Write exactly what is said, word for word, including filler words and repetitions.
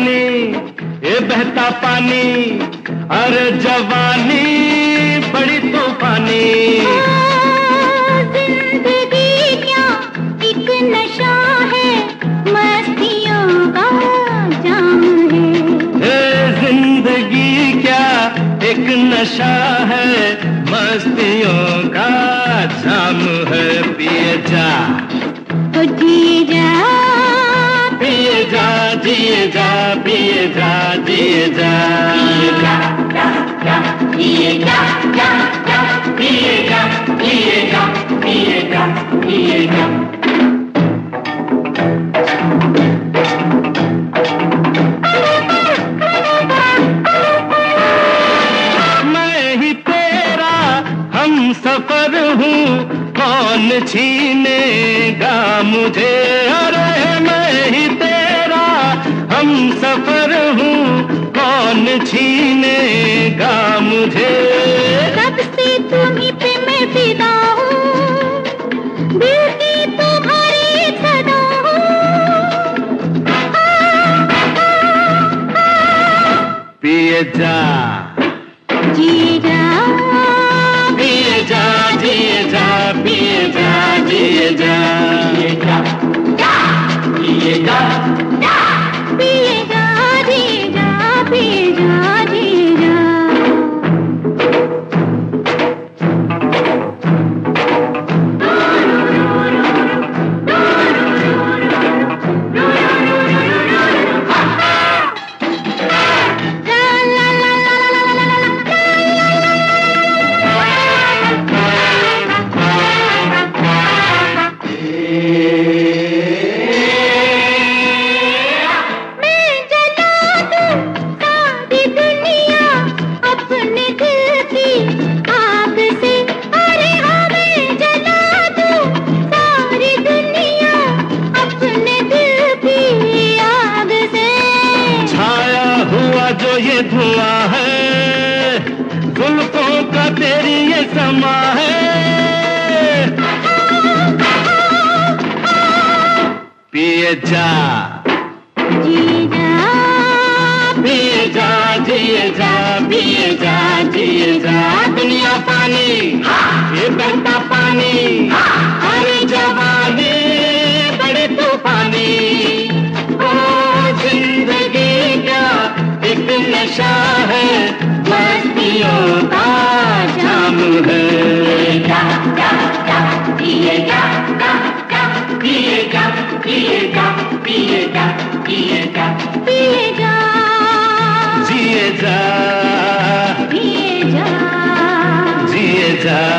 पानी, ये बहता पानी, अरे जवानी बड़ी तूफानी। जिंदगी क्या एक नशा है, मस्तियों का जाम है। ए जिंदगी क्या एक नशा है, मस्तियों का जाम है। पिए जा तो जिए जा, पिए जा, जिए जा, पिए जा, जिए जा, पिए जा, जा, जा, पिए जा, जा, जा, पिए जा, पिए जा, पिए जा, पिए जा। मैं ही तेरा हम सफर हूँ, कौन छीनेगा मुझे। अरे मैं ही तेरा हम सफर हूँ, कौन छीनेगा मुझे। सबसे तुम्हीं पे मैं फिदा हूँ, दिल की तुम्हारी सदा हूँ। पिए जा, जिए जा, पिए जा, जिए जा, पिए जा, जिए जा, पिए जा, जा, पिए जा, जा, पिए जा, जिए जा, पिए जा, जिए जा। जो ये धुआं है, जुल्फों का तेरी ये समा है। पिए जा, जिए जा, पिए जा, जिए जा, पिए जा, जिए जा। दुनिया पानी, ये बहता पानी, अरे जवानी बड़ी तूफानी। ओ जिंदगी क्या एक नशा है, मस्तियों का जाम है। जा, जा, जा, पिए जा, जा, जा, पिए जा, पिए जा, पिए जा, पिए जा, पिए जा, जिए जा, पिए जा, जिए जा।